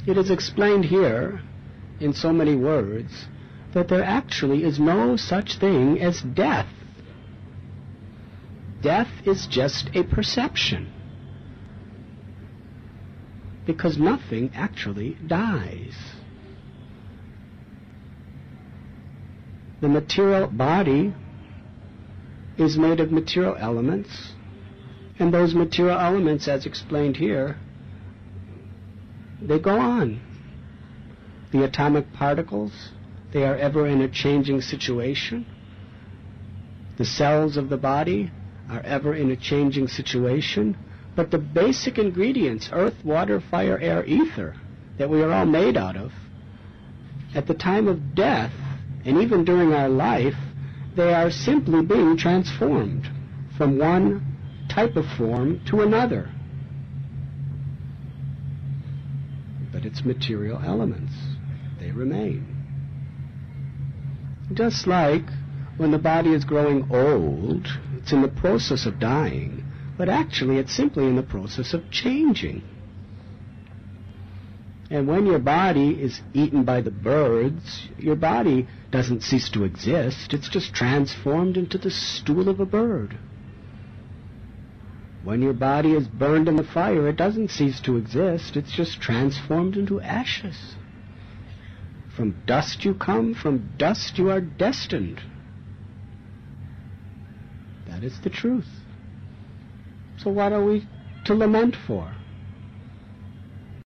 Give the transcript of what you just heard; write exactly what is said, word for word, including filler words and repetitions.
It is explained here, in so many words, that there actually is no such thing as death. Death is just a perception, because nothing actually dies. The material body is made of material elements, and those material elements, as explained here, they go on. The atomic particles, they are ever in a changing situation. The cells of the body are ever in a changing situation. But the basic ingredients, earth, water, fire, air, ether, that we are all made out of, at the time of death, and even during our life, they are simply being transformed from one type of form to another. But it's material elements. They remain. Just like when the body is growing old, it's in the process of dying, but actually it's simply in the process of changing. And when your body is eaten by the birds, your body doesn't cease to exist. It's just transformed into the stool of a bird. When your body is burned in the fire, it doesn't cease to exist. It's just transformed into ashes. From dust you come, from dust you are destined. That is the truth. So what are we to lament for?